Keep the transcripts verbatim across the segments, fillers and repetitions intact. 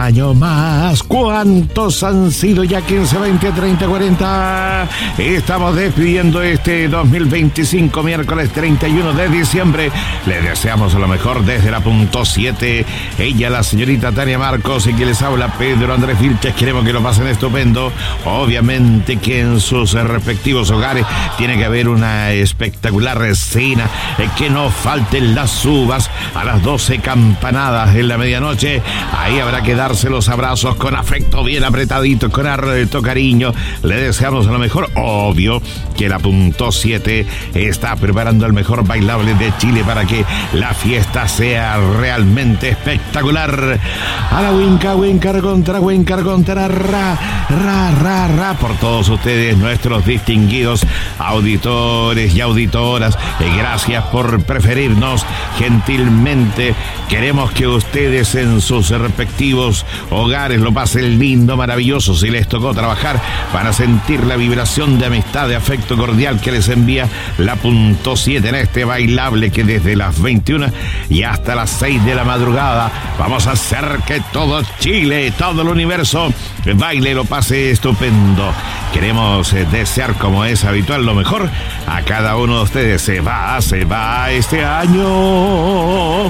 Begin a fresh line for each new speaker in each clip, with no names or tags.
año más. ¿Cuántos han sido ya? quince, veinte, treinta, cuarenta. Estamos despidiendo este dos mil veinticinco, miércoles treinta y uno de diciembre. Le deseamos lo mejor desde la punto siete. Ella, la señorita Tania Marcos, y quien les habla, Pedro Andrés Vilches. Queremos que lo pasen estupendo. Obviamente que en sus respectivos hogares tiene que haber una espectacular cena, que no falten las uvas a las doce campanadas en la medianoche. Ahí habrá que darse los abrazos con afecto, bien apretaditos, con harto cariño. Le deseamos lo mejor. Obvio que la punto siete está preparando el mejor bailable de Chile para que la fiesta sea realmente espectacular. A la Winca, Wincar contra Wincar contra ra, ra, ra, ra, por todos ustedes, nuestros distinguidos auditores y auditoras. Eh, gracias por preferirnos gentilmente. Queremos que ustedes en sus respectivos hogares lo pasen lindo, maravilloso. Si les tocó trabajar, van a sentir la vibración de amistad, de afecto cordial que les envía la punto siete en este bailable que desde las veintiuna y hasta las seis de la madrugada vamos a hacer que todo Chile, todo el universo baile y lo pase estupendo. Queremos eh, desear, como es habitual, lo mejor a cada uno de ustedes. Se va, se va este año.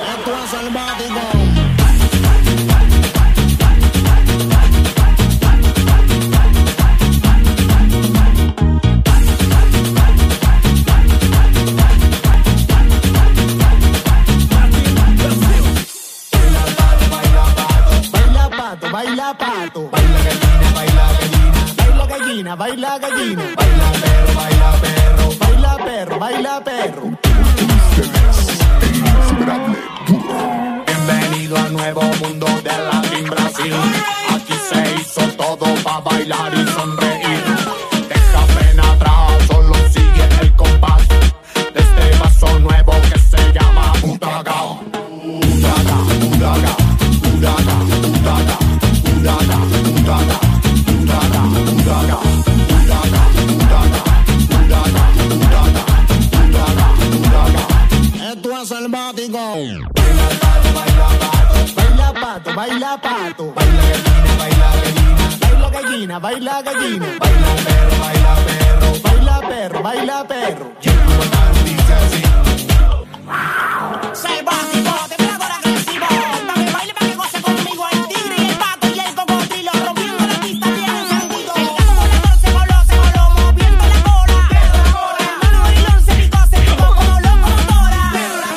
Baila pato, baila gallina, baila gallina, baila gallina, baila gallina, baila perro, baila perro, baila perro, baila perro. Bienvenido al nuevo mundo de Latin Brasil. Aquí se hizo todo para bailar y sonreír. Deja pena atrás, solo sigue el compás de este paso nuevo que se llama Butaga. Butaga, Butaga, Butaga, Butaga. Butaga, Butaga, Butaga, Butaga, Butaga, Butaga, Butaga, Butaga, Butaga. Esto es selvático. Baila pato, baila pato, baila pato, baila pato, baila gallina, baila gallina, baila gallina, baila gallina, baila perro, baila perro, baila perro, baila perro. Y el comandante dice así. Selvático, te pego ahora agresivo, pa' que baile, pa' que goce conmigo el tigre y el pato y el cocodrilo, rompiendo la pista bien encendido. El gato volador se voló, se voló, moviendo la cola. El mono gorilón se picó, se picó como locomotora.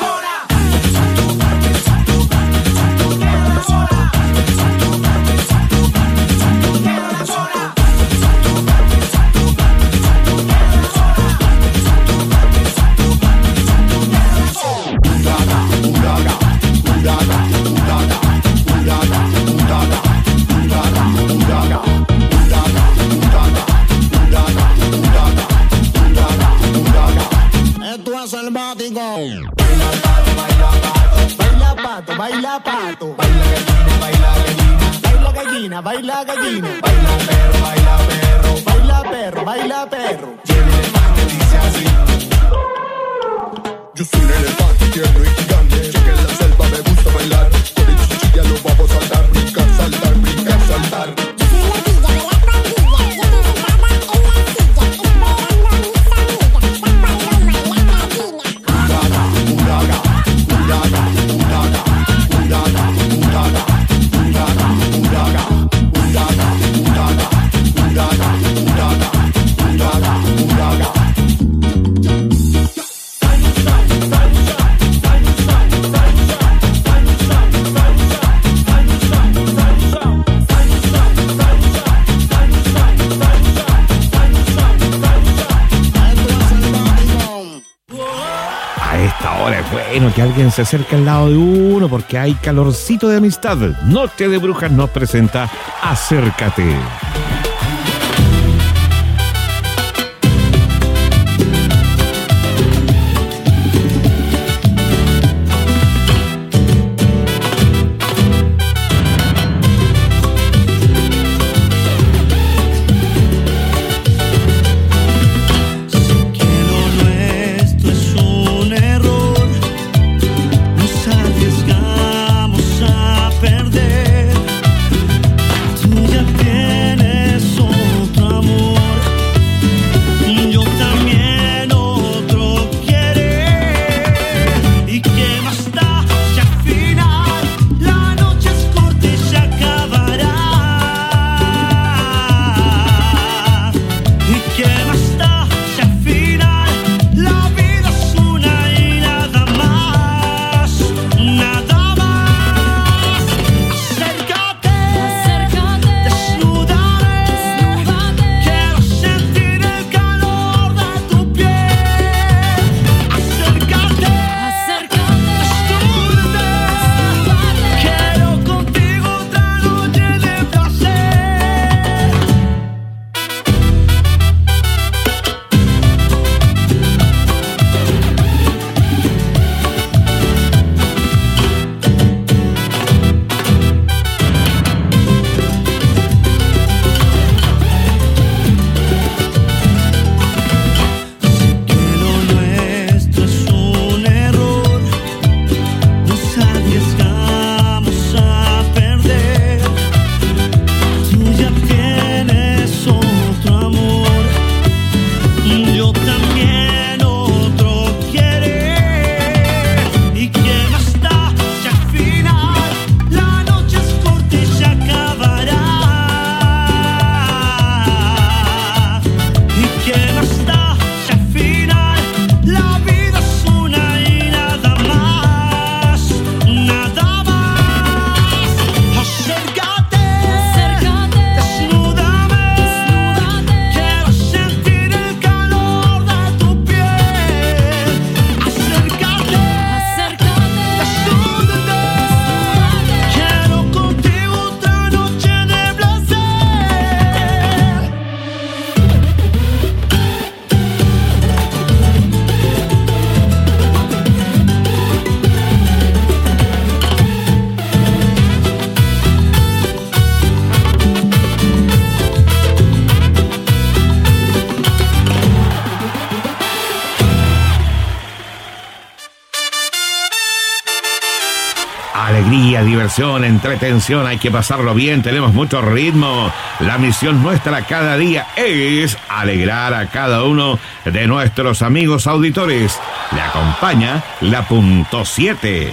Selvático. Baila pato, baila pato, baila pato, baila pato, baila gallina, baila gallina, baila gallina, baila perro, baila perro, baila perro, baila perro. Y el elefante dice así. Yo soy un elefante tierno y gigante, yo que en la selva me gusta bailar. Por el chichilla lo vamos a saltar, brincar, saltar, brincar, saltar.
Bueno, que alguien se acerque al lado de uno porque hay calorcito de amistad. Noche de Brujas nos presenta Acércate.
Nos arriesgamos a perder.
diversión, entretención, hay que pasarlo bien, tenemos mucho ritmo. La misión nuestra cada día es alegrar a cada uno de nuestros amigos auditores. Le acompaña la punto siete.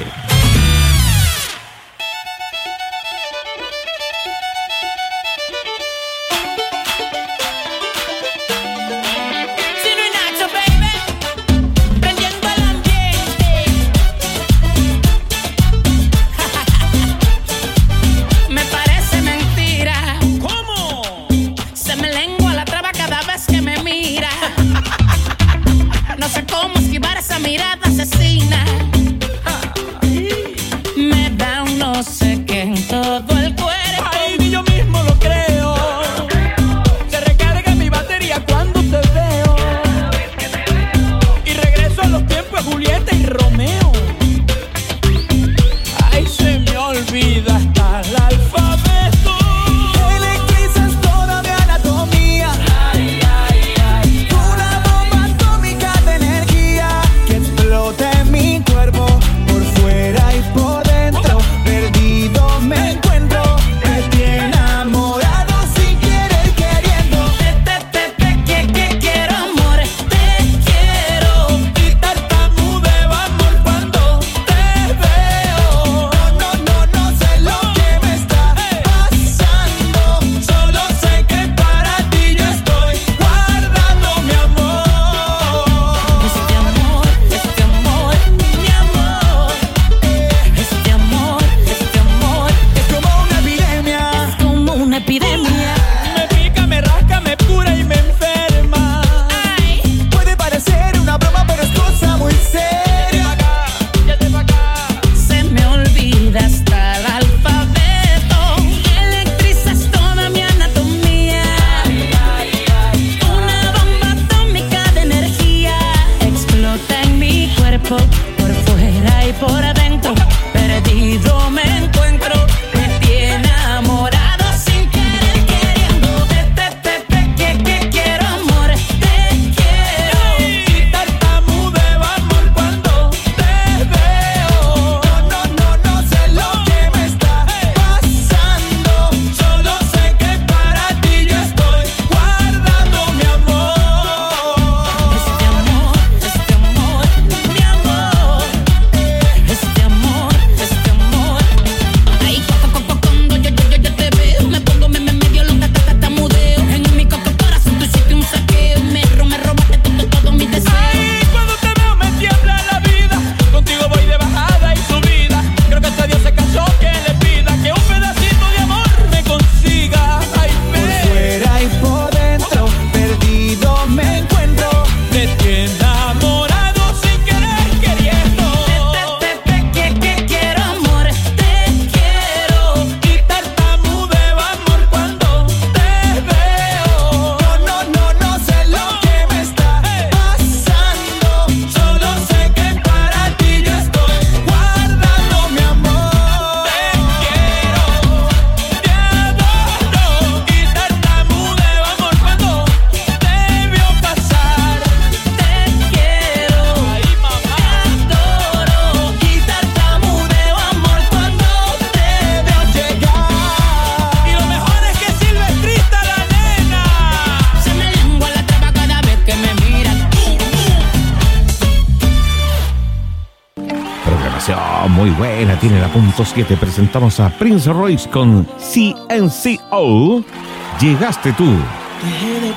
Muy buena, tiene la punto siete. Presentamos a Prince Royce con C N C O. Llegaste tú.
Dejé de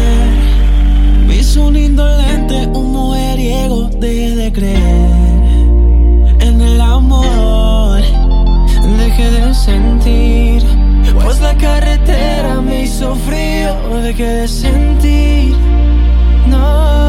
creer, vi su indolente, un mujeriego. Dejé de creer en el amor. Dejé de sentir, pues la carretera me hizo frío. Dejé de sentir, no.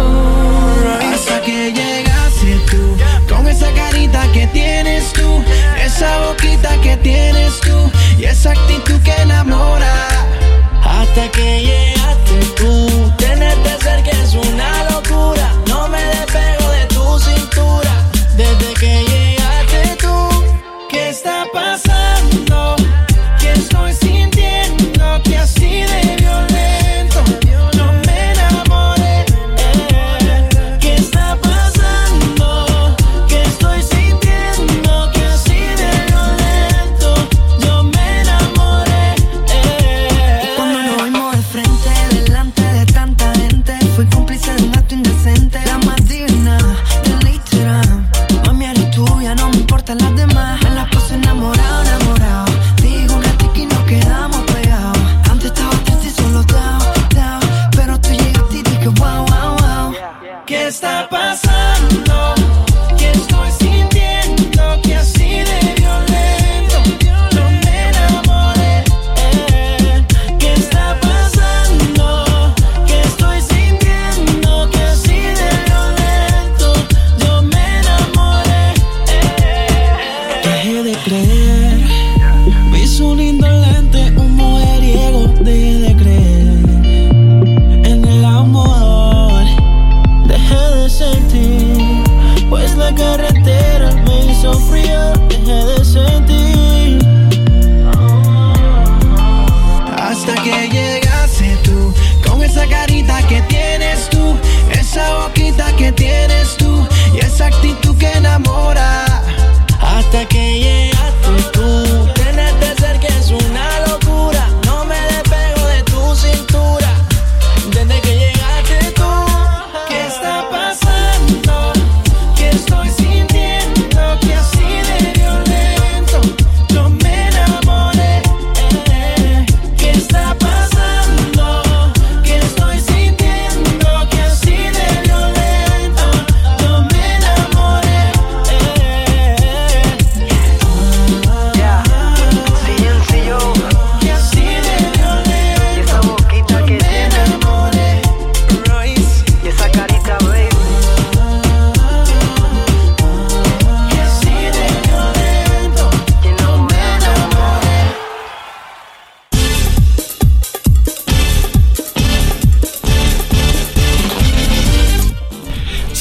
Hasta que llegaste tú, con esa carita que tienes tú, esa boquita que tienes tú y esa actitud que enamora. Hasta que llegaste tú, tenerte cerca es una locura. No me despego de tu cintura. Desde que llegaste tú, ¿qué está pasando? ¿Qué estoy sintiendo? Que así de violento no me enamoré. ¿Qué está pasando? ¿Qué estoy sintiendo? Que así de violento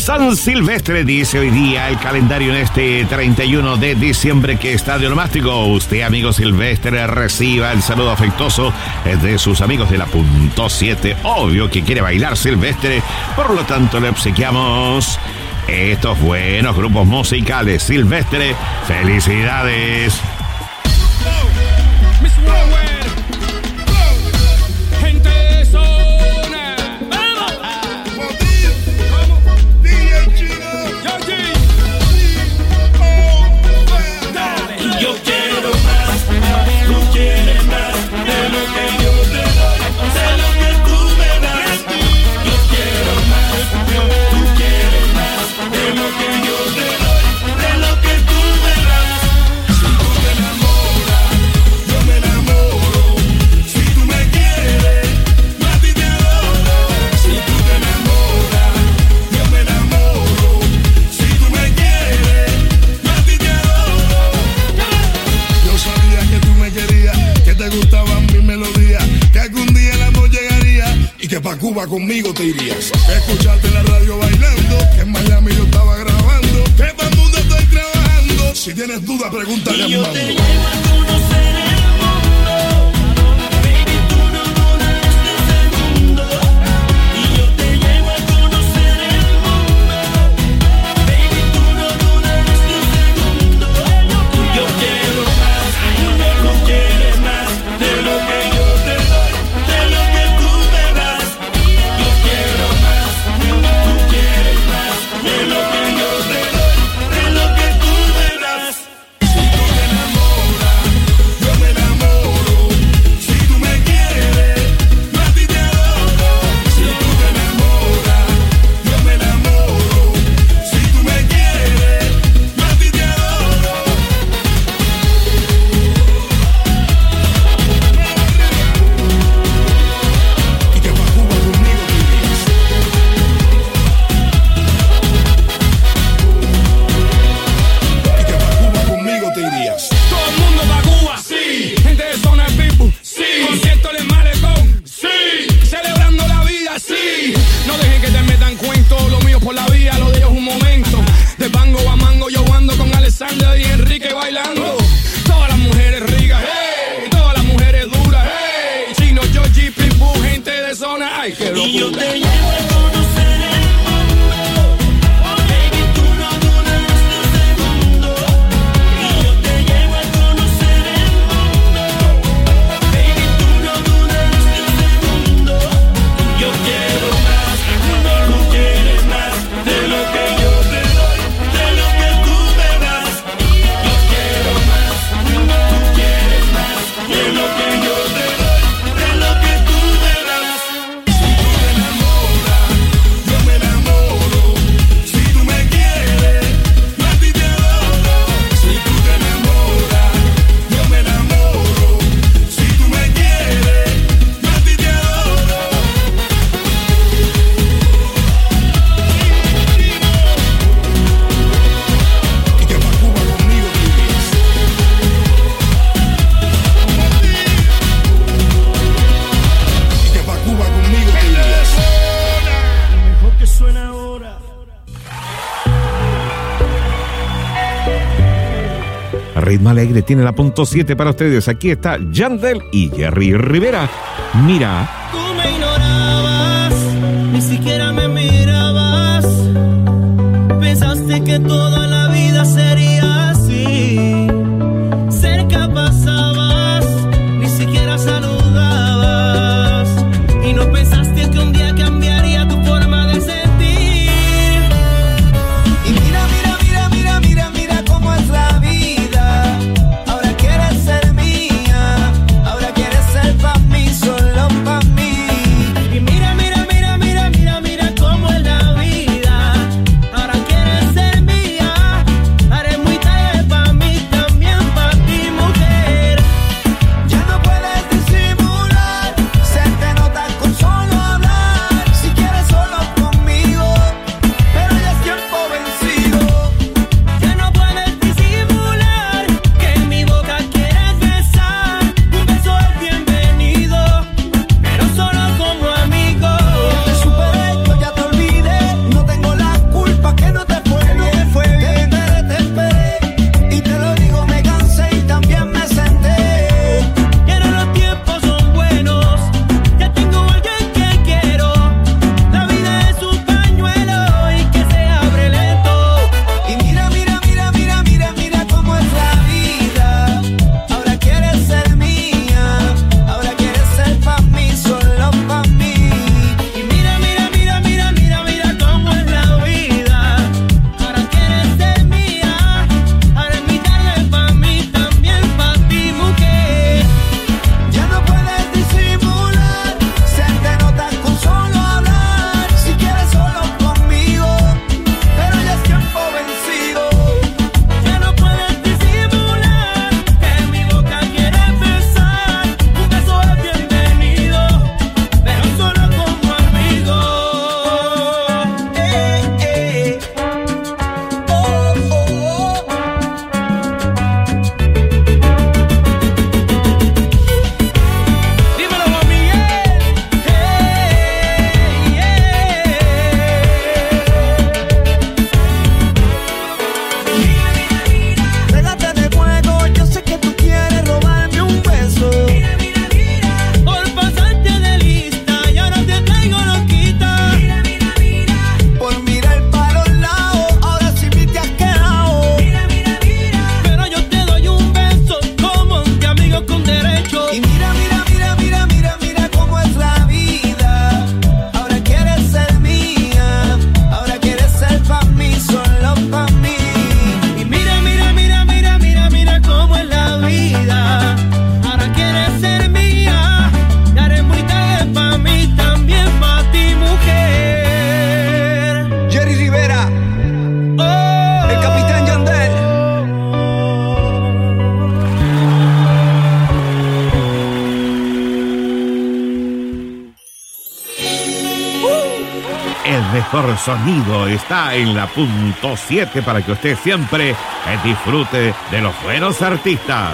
San Silvestre, dice hoy día el calendario en este treinta y uno de diciembre, que está de onomástico. Usted, amigo silvestre, reciba el saludo afectuoso de sus amigos de la punto siete. Obvio que quiere bailar silvestre, por lo tanto le obsequiamos estos buenos grupos musicales silvestre. ¡Felicidades!
Pa' Cuba conmigo te irías. Escucharte en la radio bailando, que en Miami yo estaba grabando, que para el mundo estoy trabajando. Si tienes dudas, pregúntale a
Y yo
Armando.
te llevo a conocer el mundo. Baby, tú no dudas de segundo. Y yo te llevo a conocer el mundo. Baby, tú no dudas de segundo. Yo quiero más, tú quieres más de lo que yo te doy, de lo que tú me das. Yo quiero más, tú quieres más de lo que yo te doy, de lo que tú me das.
Si tú te enamoras, yo me enamoro. Si tú me quieres, yo a ti te adoro. Si tú te enamoras, yo me enamoro. Si tú me quieres, yo a ti te adoro. Y que pa' Cuba conmigo te irías. Y que pa' Cuba conmigo te irías.
Todo el mundo pa' Cuba, sí. Gente de zona Pitbull, sí. Concierto en el malecón, sí. Celebrando la vida, sí. No dejen que te metan cuento. Lo mío por la vía, lo de ellos un momento. De bango a mango yo ando con Alessandra y Enrique bailando. Todas las mujeres ricas, hey. Todas las mujeres duras, hey. Chino, Georgie, Pitbull, gente de zona, ay, qué locura.
Y yo te llevo a conocer el mundo. Baby, tú no dudas de segundo. Y yo te llevo a conocer el mundo. Baby, tú no dudas de segundo. Yo quiero más, tú quieres más de lo que yo te doy, de lo que tú me das. Yo quiero más, tú quieres más de lo que yo te doy, de lo que tú me das.
Si tú te enamoras, yo me enamoro. Si tú me quieres, yo a ti te adoro. Si tú te enamoras, yo me enamoro. Si tú me quieres, yo a ti te adoro. Y que pa' Cuba conmigo te irías. Y que pa' Cuba conmigo te irías.
Mejor que suena ahora.
Ritmo alegre tiene la punto siete para ustedes. Aquí está Yandel y Jerry Rivera. Mira.
Tú me ignorabas, ni siquiera me mirabas. Pensaste que toda la vida sería así. Cerca pasabas, ni siquiera saludabas. Y no pensaste que un día cambiaría tu forma de sentir. Y mira, mira, mira, mira, mira, mira cómo es la vida. Ahora quieres ser mía, ahora quieres ser pa' mí, solo pa' mí. Y mira, mira, mira, mira, mira, mira cómo es la vida. Ahora quieres ser mía, haremos
el mejor sonido está en la punto siete para que usted siempre disfrute de los buenos artistas.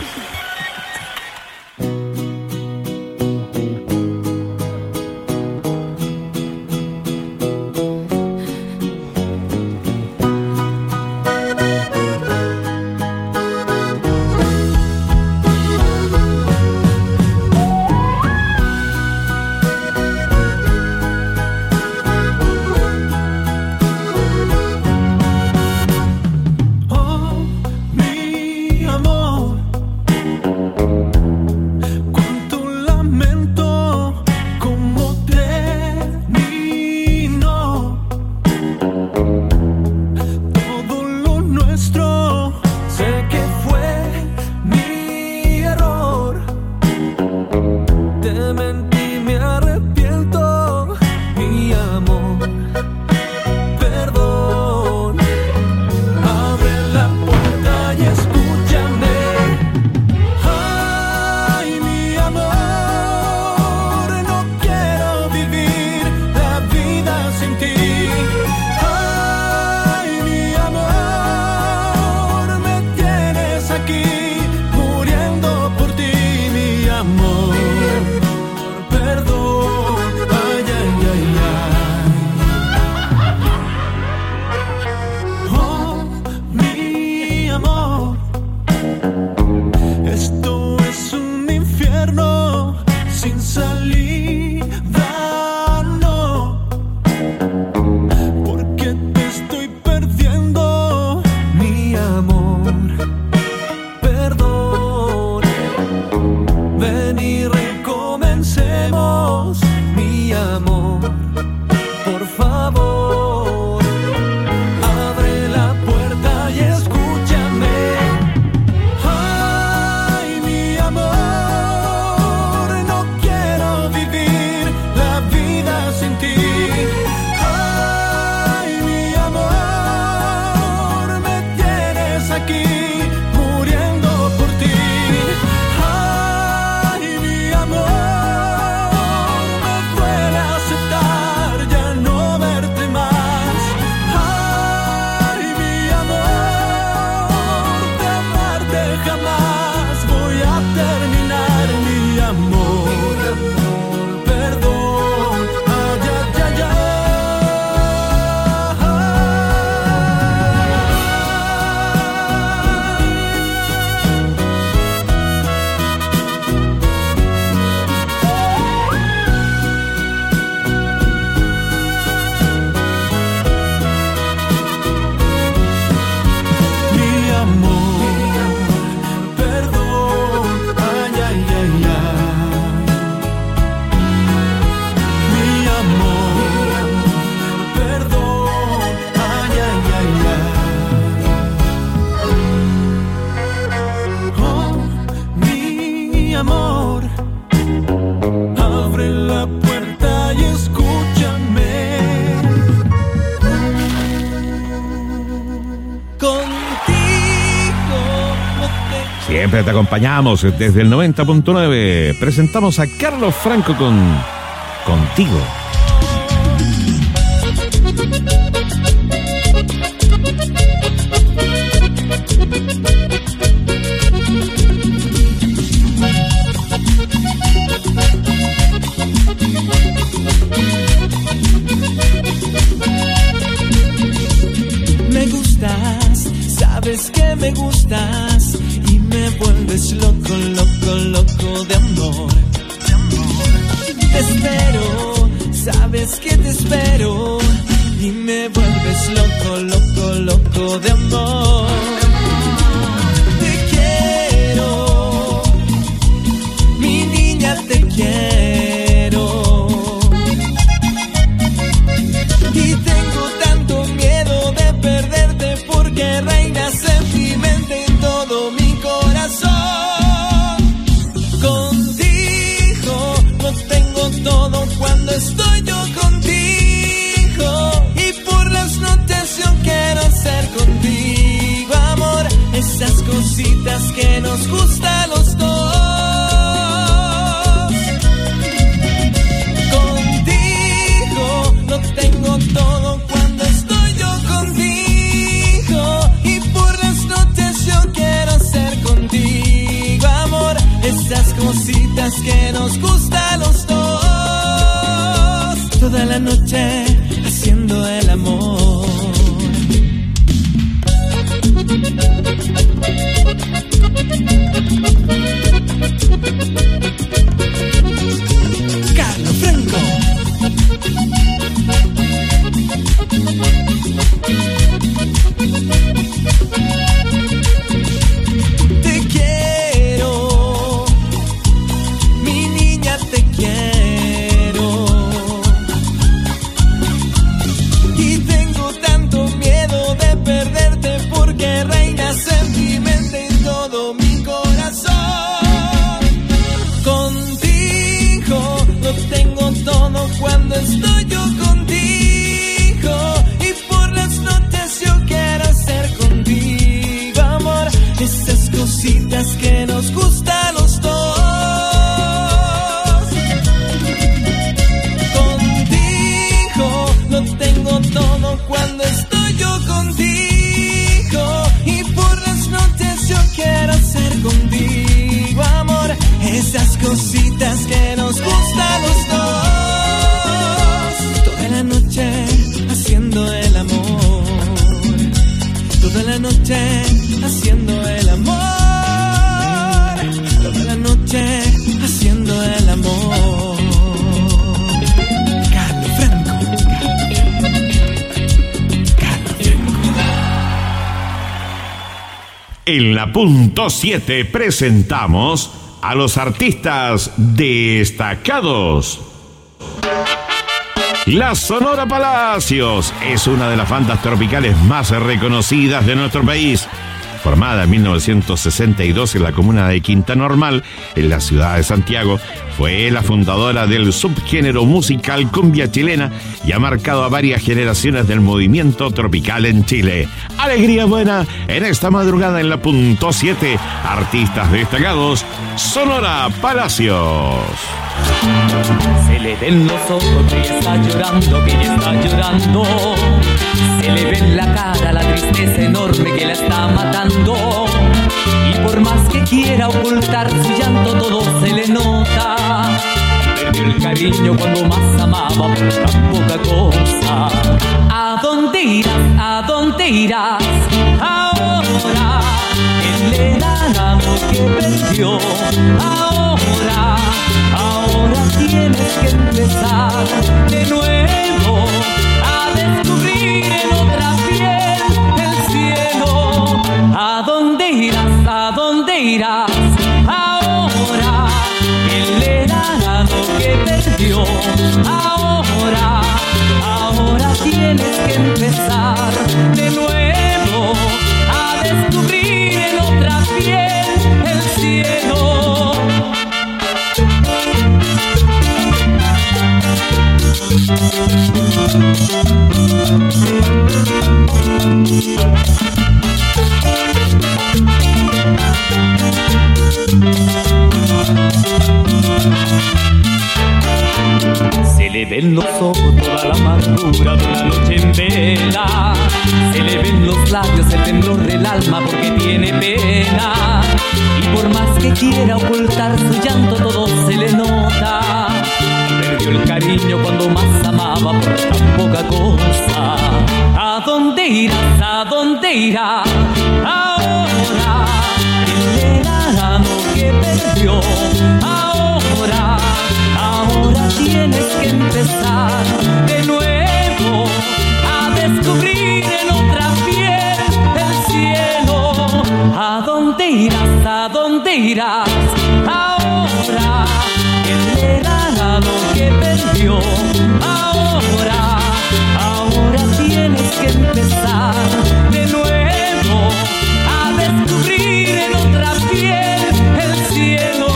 Siempre te acompañamos desde el noventa punto nueve. Presentamos a Carlos Franco con Contigo.
Me gustas, sabes que me gustas y me vuelves loco, loco, loco de amor. Te espero, sabes que te espero y me vuelves loco, loco, loco de amor. Te quiero, mi niña, te quiero. Y tengo tanto miedo de perderte porque reinas en mi mente, en todo mi corazón. Contigo lo tengo todo cuando estoy yo contigo. Y por las noches yo quiero ser contigo, amor. Esas cositas que nos gustan a los dos. Contigo lo tengo todo. toda la noche haciendo el amor. Carlos Franco. Te quiero, mi niña, te quiero. Y tengo tanto miedo de perderte porque reinas en mi mente y todo mi corazón. Contigo lo tengo todo cuando estoy yo contigo. Y por las noches yo quiero ser contigo, amor. Esas cositas que nos gustan a los dos. Contigo lo tengo todo cuando estoy yo contigo. Y por las noches yo quiero ser contigo, amor. Esas cositas que nos gustan a los dos. Toda la noche haciendo el amor. Toda la noche haciendo el amor. Toda la noche haciendo el amor. Carlos Franco. Carlos Franco.
En la punto siete presentamos a los artistas destacados. La Sonora Palacios es una de las bandas tropicales más reconocidas de nuestro país. Formada en mil novecientos sesenta y dos en la comuna de Quinta Normal, en la ciudad de Santiago, fue la fundadora del subgénero musical cumbia chilena y ha marcado a varias generaciones del movimiento tropical en Chile. Alegría buena en esta madrugada en la punto siete. Artistas destacados, Sonora Palacios.
Se le ven los ojos que ella está llorando, que ella está llorando. Se le ve en la cara la tristeza enorme que la está matando. Y por más que quiera ocultar su llanto, todo se le nota. Perdió el cariño cuando más amaba por tan poca cosa. ¿A dónde irás? ¿A dónde irás? Ahora él le dará lo que perdió. Ahora, ahora tienes que empezar de nuevo a descubrir en otra piel el cielo. ¿A dónde irás? ¿A dónde irás? Ahora él le dará lo que perdió. Ahora, ahora tienes que empezar de nuevo a descubrir en otra piel el cielo. Se le ven los ojos toda la amargura de una noche en vela. Se le ven los labios el temblor del alma porque tiene pena. Y por más que quiera ocultar su llanto, todo se le nota. Perdió el cariño cuando más amaba por tan poca cosa. ¿A dónde irás? ¿A dónde irás? Ahora él le dará lo que perdió. Ahora, ahora tienes que empezar de nuevo a descubrir en otra piel el cielo. ¿A dónde irás? ¿A dónde irás? Ahora él le dará lo que perdió. Ahora, ahora tienes que empezar de nuevo a descubrir en otra piel el cielo.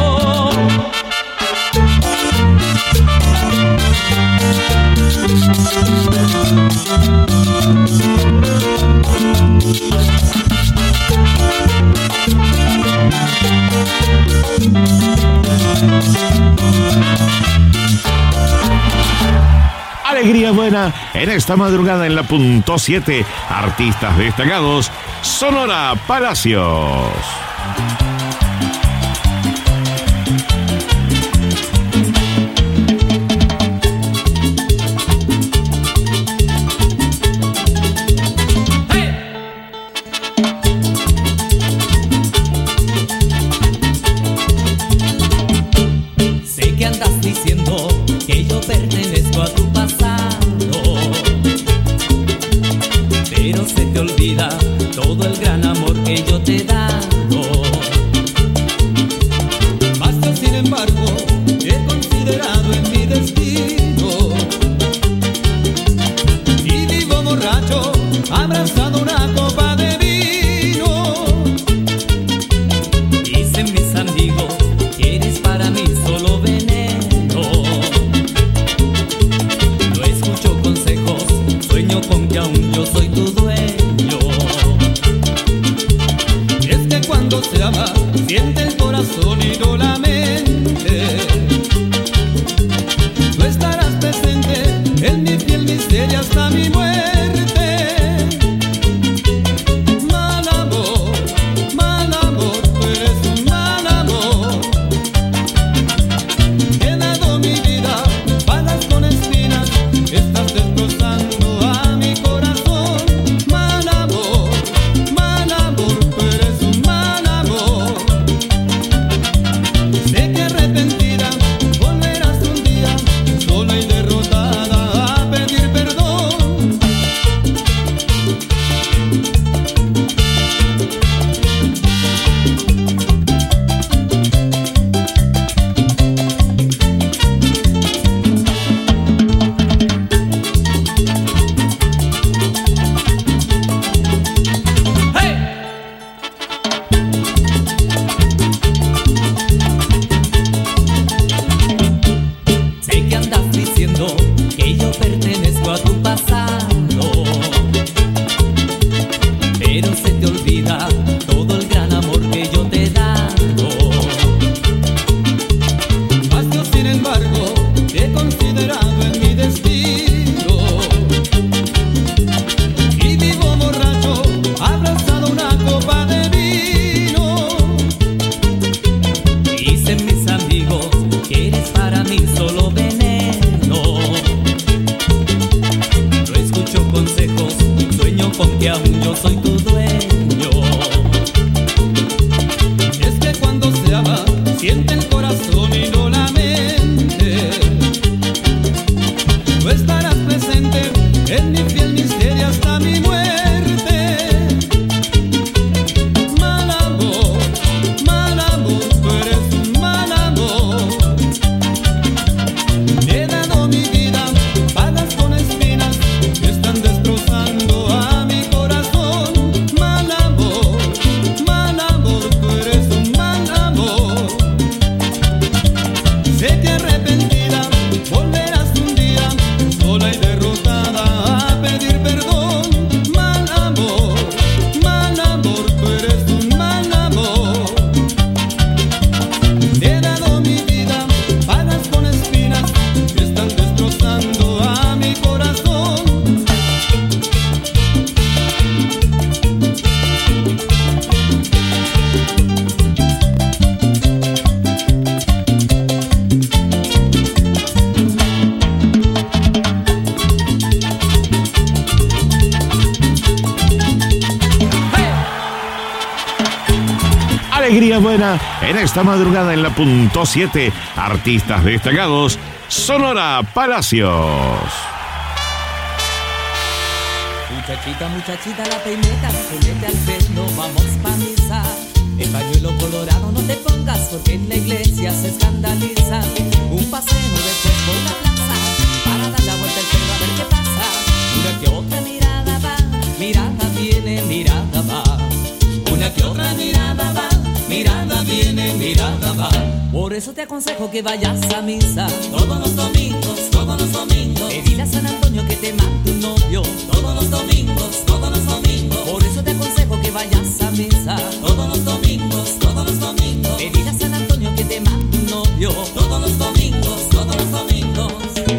Alegría buena en esta madrugada en la punto siete. Artistas destacados, Sonora Palacios.
aún yo soy tu dueño. Y es que cuando se ama, siente el corazón y no la mente. Tú estarás presente en mi fiel misterio hasta mi muerte. Mal amor, mal amor, tú eres un mal amor. He dado mi vida, pagas con espinas, estás destrozando a mi corazón. Mal amor, mal amor, tú eres un mal amor. Sé que arrepentida volverás un día, sola y derrotada, a pedir perdón. Sé que andas diciendo que yo pertenezco a tu pasado, pero se te olvida todo el gran amor que yo te he dado. Mas yo sin embargo te he considerado en mi destino, y vivo borracho, abrazado a una copa de vino. Dicen mis amigos que eres para mí solo veneno. No escucho consejos, sueño con que aún yo soy tu dueño. Es que cuando se ama, siente el corazón y no la mente. Tú estarás presente en mi fiel misterio hasta mi muerte. Mal amor, mal amor, tú eres un mal amor. He dado mi vida, pagas con espinas que están destrozando a mi corazón. Mal amor, mal amor, tú eres un mal amor. Sé que arrepentida volverás un día, sola y derrotada, a pedir perdón. Mal amor, mal amor, tú eres un mal amor. He dado mi vida, pagas con espinas que están destrozando a mi corazón.
Alegría buena en esta madrugada en la punto siete. Artistas destacados, Sonora Palacios.
Muchachita, muchachita, la peineta, ponete al pelo, vamos pa' misa. El pañuelo colorado no te pongas porque en la iglesia se escandaliza. Un paseo después por la plaza para dar la vuelta al pelo a ver qué pasa. Una que otra mirada va, mirada viene, mirada va. Una que otra mirada va, mirada viene, mirada va. Por eso te aconsejo que vayas a misa todos los domingos, todos los domingos. Y dile a San Antonio que te mande un novio todos los domingos, todos los domingos. Por eso te aconsejo que vayas a misa todos los domingos, todos los domingos. Y dile a San Antonio que te mande un novio todos los domingos, todos los domingos.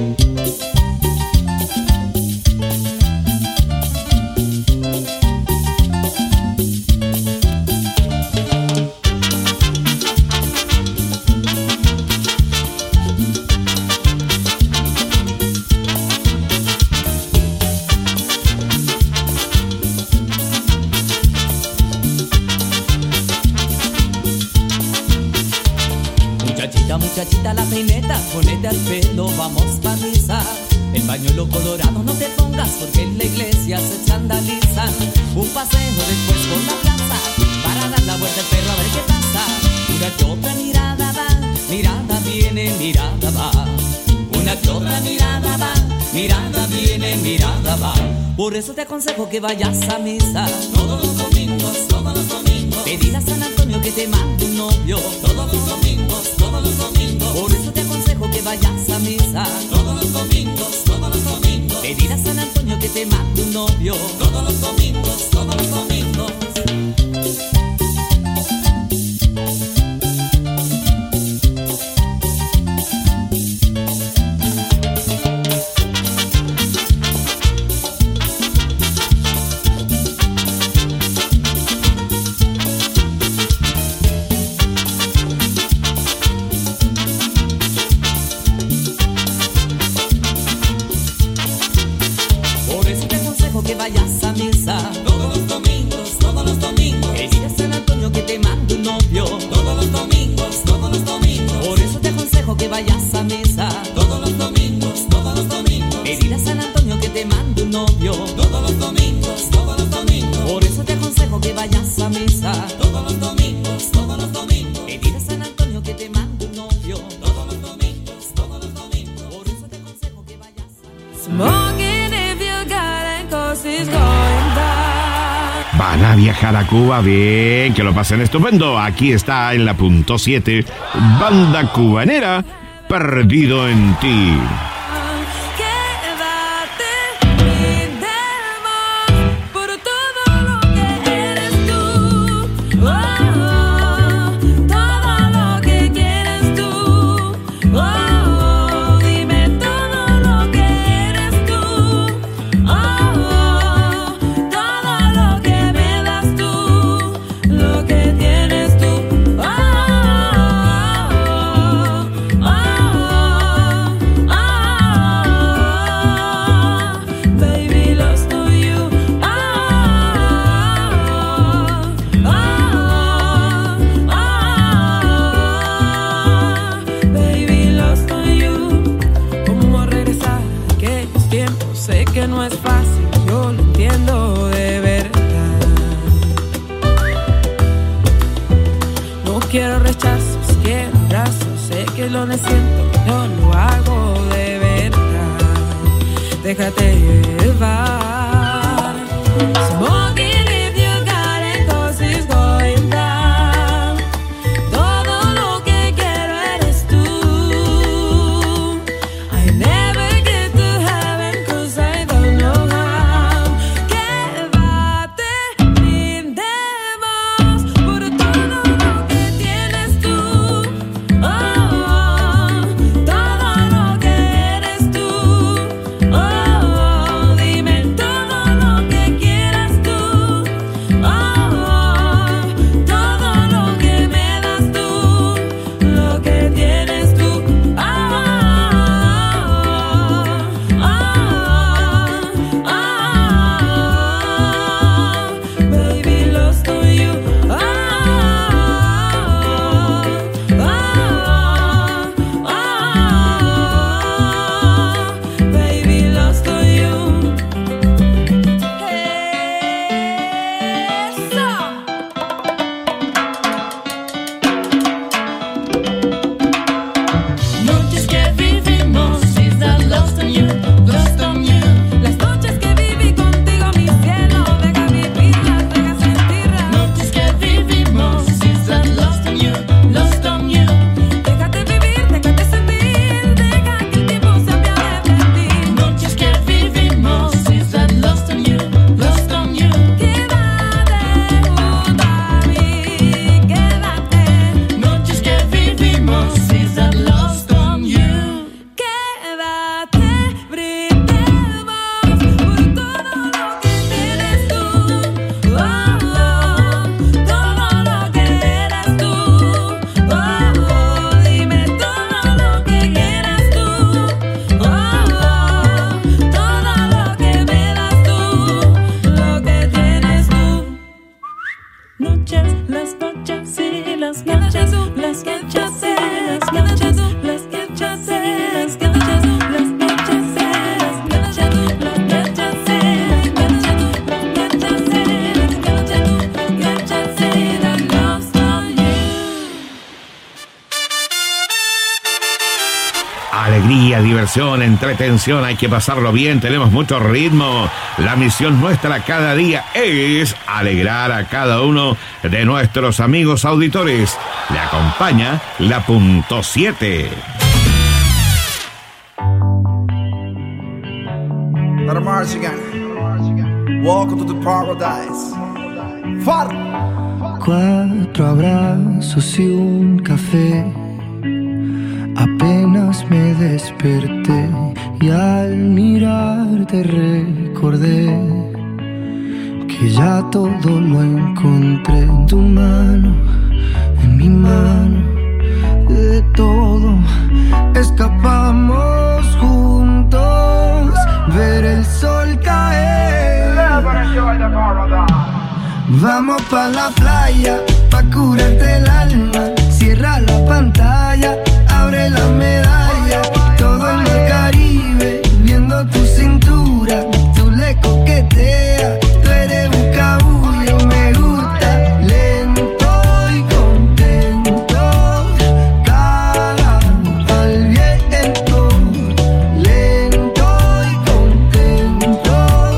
Muchachita, la peineta, ponete al pelo, vamos pa' misa. El pañuelo colorado no te pongas porque en la iglesia se escandalizan. Un paseo después por la plaza para dar la vuelta al perro a ver qué pasa. Una que otra mirada va, mirada viene, mirada va. Una que otra mirada va, mirada viene, mirada va. Por eso te aconsejo que vayas a misa todos los domingos, todos los domingos. Pedir a San Antonio que te mande un novio todos los domingos, todos los domingos. Por eso te aconsejo que vayas a misa todos los domingos, todos los domingos. Pedir a San Antonio que te mande un novio. Todos los domingos, todos los domingos. Que vayas a misa todos los domingos, todos los domingos. Que digas a San Antonio que te mande un novio todos los domingos, todos los domingos. Por eso te aconsejo que vayas a misa todos los domingos, todos los domingos. Que digas a San Antonio que te mande un novio todos los domingos, todos los domingos. Por eso te aconsejo que vayas a misa todos los domingos, todos los domingos. Que digas a San Antonio que te mande un novio todos los domingos, todos los domingos. Por eso te aconsejo que vayas a misa. Smoking if you got it.
Van a viajar a Cuba, bien, que lo pasen estupendo. Aquí está en la punto siete, Banda Cubanera, Perdido en Ti.
Lo siento, yo lo hago de verdad. Déjate llevar. Smoking if you got it, 'cause it's going down. Todo lo que quiero eres tú. I never get to heaven 'cause I don't know how. Quédate, brindemos por todo lo que tienes tú. Oh.
Alegría, diversión, entretención, hay que pasarlo bien, tenemos mucho ritmo. La misión nuestra cada día es alegrar a cada uno de nuestros amigos auditores. Le acompaña la punto siete.
Not Mars again. Welcome to the paradise. Far.
Cuatro abrazos y un café. Apenas me desperté y al mirarte recordé que ya todo lo encontré en tu mano, en mi mano. De todo escapamos juntos, ver el sol caer. Vamos pa' la playa, pa' curarte el alma. Cierra la pantalla, abre la medalla. Todo el mar Caribe, viendo tu cintura. Tú le coqueteas, tú eres un cabullo. Me gusta lento y contento. Cara al viento, lento y contento.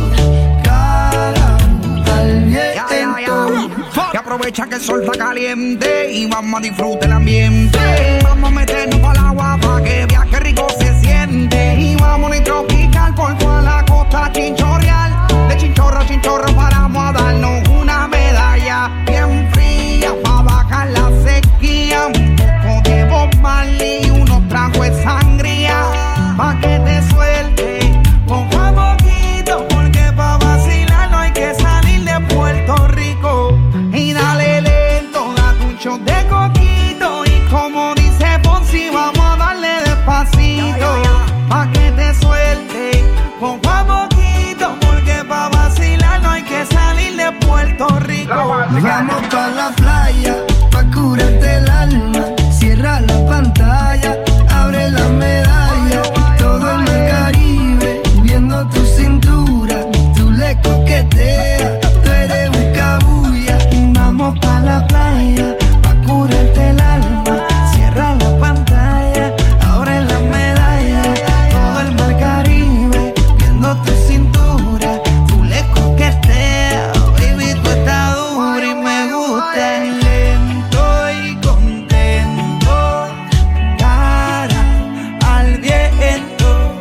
Cara al viento.
Y aprovecha que el sol está caliente y vamos a disfrutar el ambiente. Vamos a meternos para el agua para que viaje rico se siente. Y vamos a tropical por toda la costa chinchorreal. De chinchorro a chinchorro paramos a darnos una medalla bien fría para bajar la sequía. Un poco de Bob Marley y unos tragos de sangría pa' que te suelte poco a poquito, porque pa' vacilar no hay que salir de Puerto Rico. Y dale lento, date un shot de coquito. Y como dice Fonsi, vamos a darle despacito pa' que te suelte poco a poquito, porque pa' vacilar no hay que salir de Puerto Rico.
Vamos pa' la playa, pa' curarte el alma. Cierra la pantalla, abre la medalla. Todo el mar Caribe, viendo tu cintura. Tú le coqueteas, tú eres un cabulla. Vamos pa' la playa, pa' curarte el alma. Cierra la pantalla, abre la medalla. Todo el mar Caribe, viendo tu cintura. Tú le coqueteas, baby, tú estás dura y me gusta. Lento y contento, cara al viento.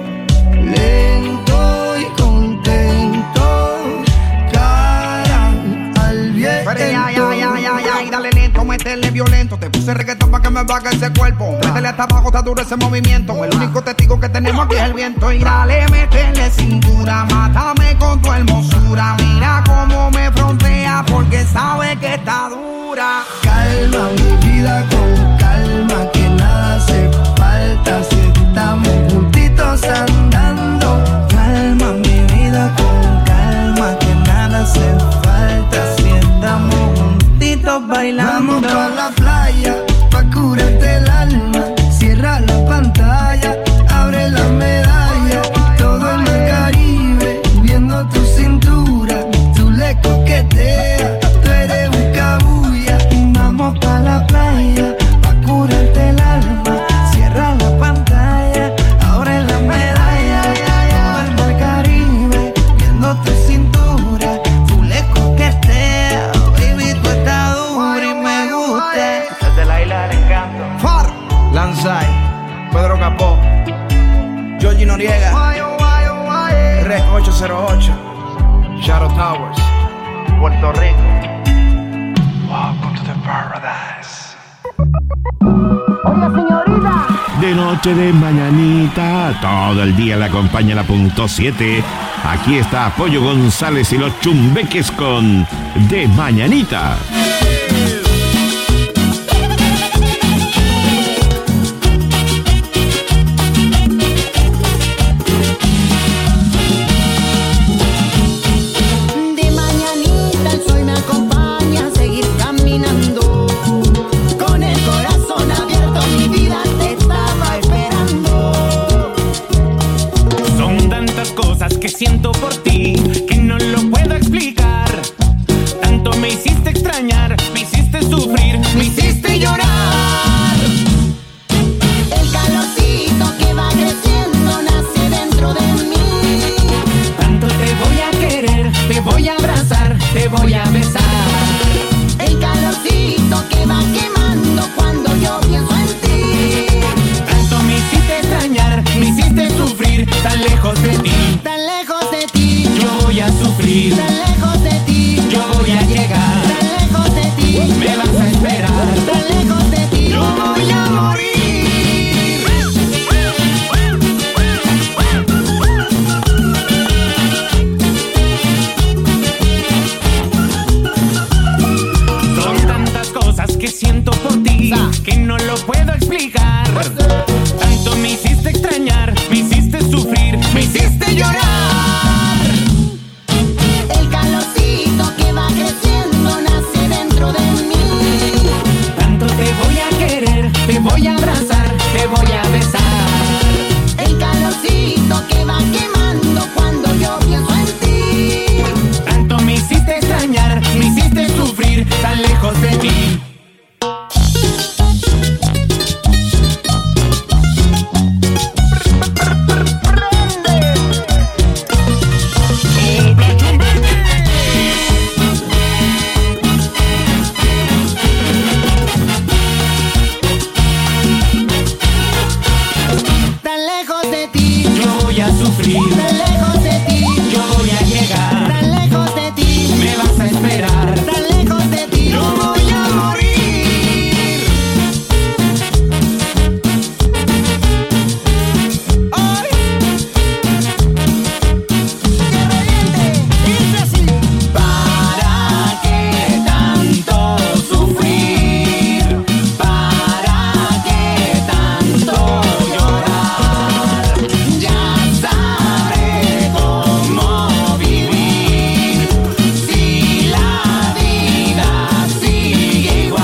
Lento y contento, cara al viento.
Pero ya, ya, ya, ya, ya, y dale lento, métele violento. Te puse reggaetón pa' que me baje ese cuerpo. Métele hasta abajo, está duro ese movimiento. El único testigo que tenemos aquí es el viento. Y dale, métele cintura, mátame con tu hermosura. Mira cómo me frontea, porque sabe que está dura.
Calma mi vida con calma, que nada hace falta si estamos juntitos andando. Calma mi vida con calma, que nada hace falta si estamos juntitos bailando. Vamos pa' la playa, pa' curarte el alma. Cierra la pantalla, abre la medalla. Todo el mar Caribe, viendo tu cintura. Tú le coqueteas, tú eres un cabulla. Vamos pa' la playa, pa' curarte el alma. Cierra la pantalla, abre la medalla. Todo el mar Caribe, viendo tu cintura. Tú le coqueteas, baby, tú estás dura y me gusta.
Desde la isla del encanto. Far. Lanzai, Pedro Capó, Georgie Noriega, Rec ocho cero ocho, Shadow Towers, Puerto Rico. Welcome to the paradise.
De noche, de mañanita, todo el día le acompaña la punto siete. Aquí está Pollo González y los Chumbeques con De Mañanita.
De mañanita el sol me acompaña a seguir caminando. Con el corazón abierto mi vida te estaba esperando.
Son tantas cosas que siento por ti que no lo puedo explicar. Tanto me hiciste extrañar, me hiciste sufrir, me hiciste llorar.
El calorcito que va creciendo nace dentro de mí.
Tanto te voy a querer, te voy a abrazar, te voy a besar.
El calorcito que va quemando cuando yo pienso en ti.
Tanto me hiciste extrañar, me hiciste sufrir, tan lejos de ti.
Tan lejos de
sufrir.
Tan lejos de ti,
Yo voy a llegar.
tan lejos de ti,
Me vas a esperar.
tan lejos de ti,
Yo voy a morir.
Son tantas cosas que siento por ti que no lo puedo explicar. Tanto me hiciste extrañar, me hiciste sufrir, me hiciste llorar.
el calorcito que va creciendo nace dentro de mí.
Tanto te voy a querer, te voy a abrazar, te voy a besar.
El calorcito que va quemando cuando yo pienso en ti.
Tanto me hiciste extrañar, me hiciste sufrir, tan lejos de ti.
Tan lejos de ti,
Yo voy a sufrir,
tan lejos de ti,
yo voy a llegar.
tan lejos de ti,
Me vas a esperar.
tan lejos de ti.
Yo voy a morir.
Ay. Tierra Oriente, dice así.
¿Para qué tanto sufrir? ¿Para qué tanto llorar? Ya sabré cómo vivir si la vida sigue igual.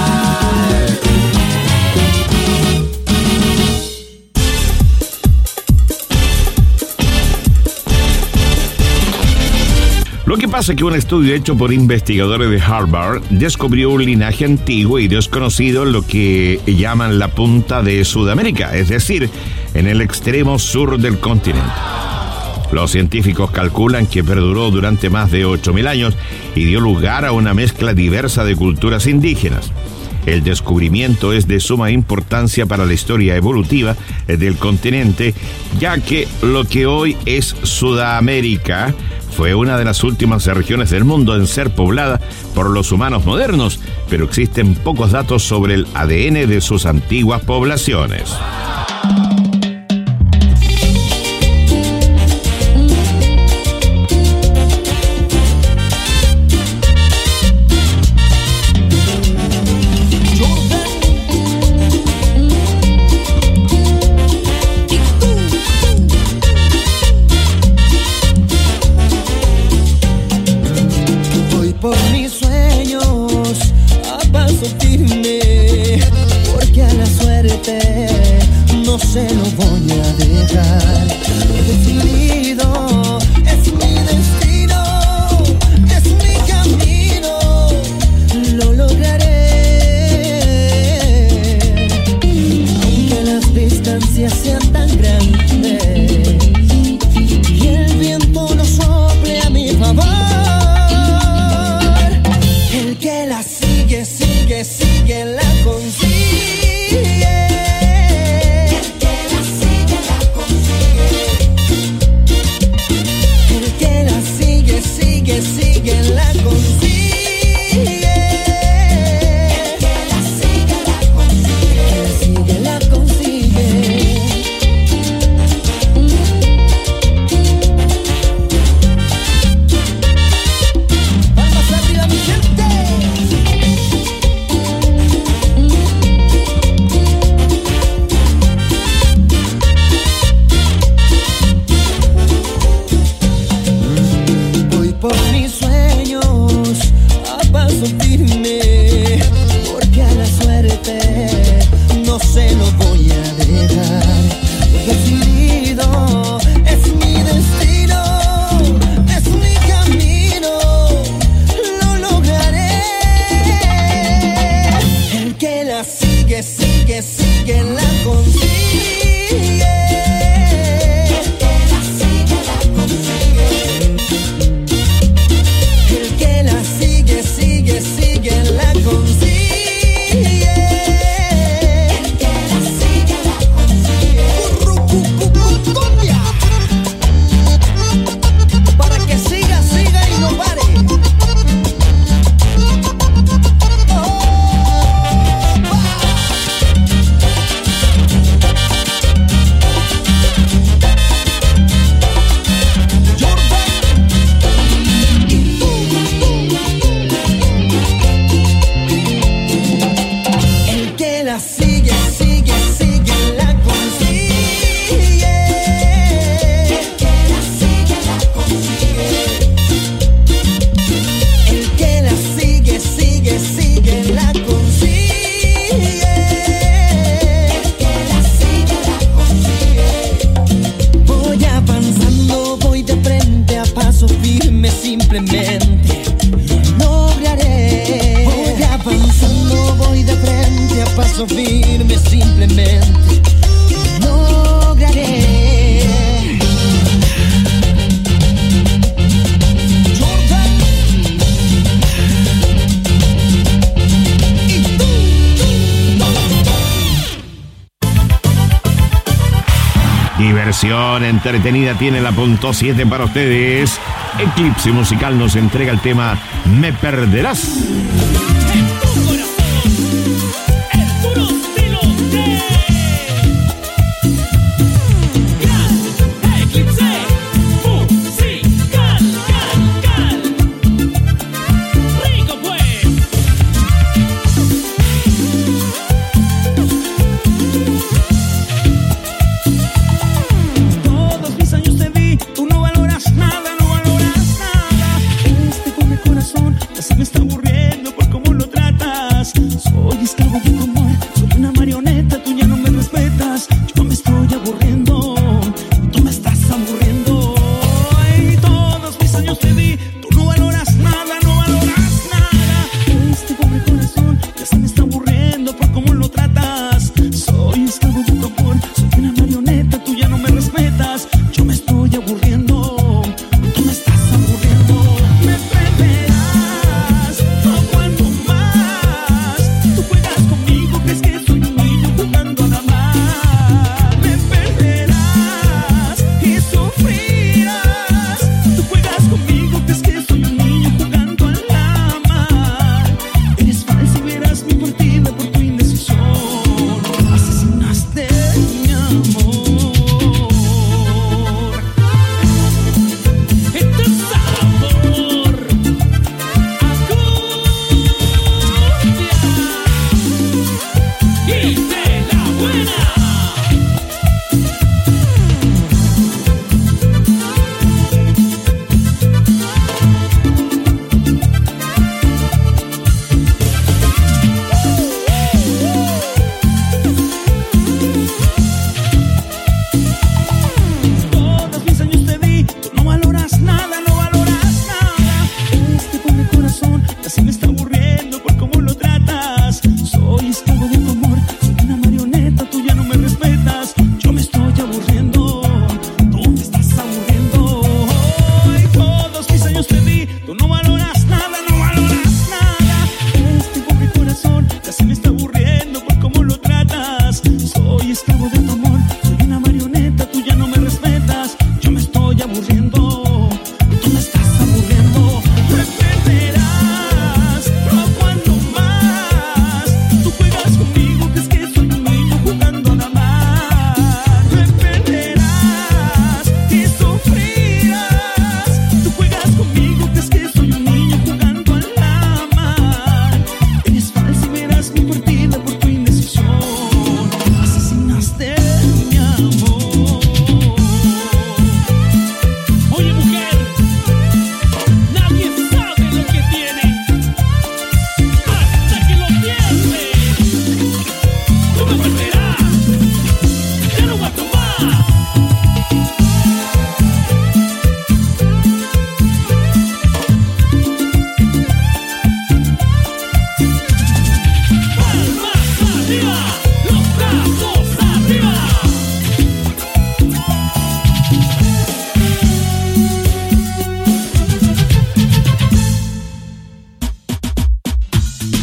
Lo que pasa es que un estudio hecho por investigadores de Harvard descubrió un linaje antiguo y desconocido en lo que llaman la punta de Sudamérica, es decir, en el extremo sur del continente. Los científicos calculan que perduró durante más de ocho mil años y dio lugar a una mezcla diversa de culturas indígenas. El descubrimiento es de suma importancia para la historia evolutiva del continente, ya que lo que hoy es Sudamérica fue una de las últimas regiones del mundo en ser poblada por los humanos modernos, pero existen pocos datos sobre el A D N de sus antiguas poblaciones.
Voy por mis sueños a paso firme, porque a la suerte no se lo voy a dejar. Decidido es mi destino, es mi camino, lo lograré. Aunque las distancias sean tan grandes y el viento no sople a mi favor, el que la sigue, sigue, sigue, la consigue. El que la sigue, la consigue. El que la sigue, sigue, sigue, la consigue. El que la sigue, la consigue. El que sigue, la consigue. Palmas arriba, mi gente. Voy por mis sueños a paso firme, porque a la suerte no se lo voy a dejar. Decidido es mi destino, es mi camino, lo lograré. El que la sigue, sigue, sigue, la consigue. El que la sigue, la consigue. paso firme, simplemente lograré.
Diversión entretenida tiene la punto siete para ustedes. Eclipse Musical nos entrega el tema Me Perderás.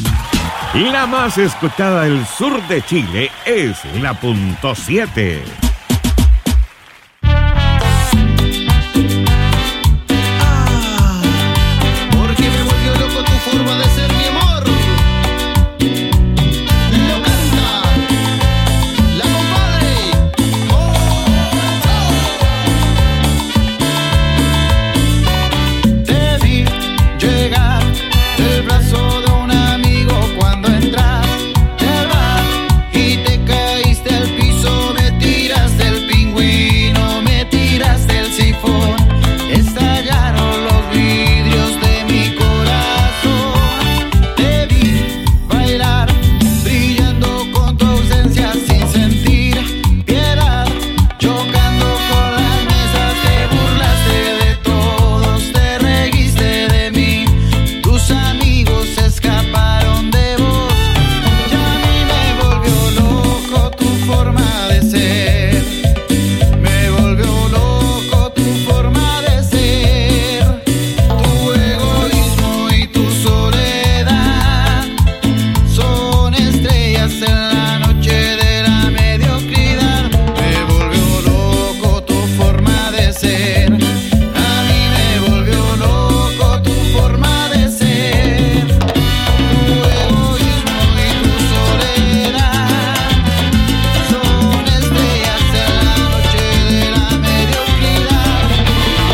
La más escuchada del sur de Chile es la punto siete.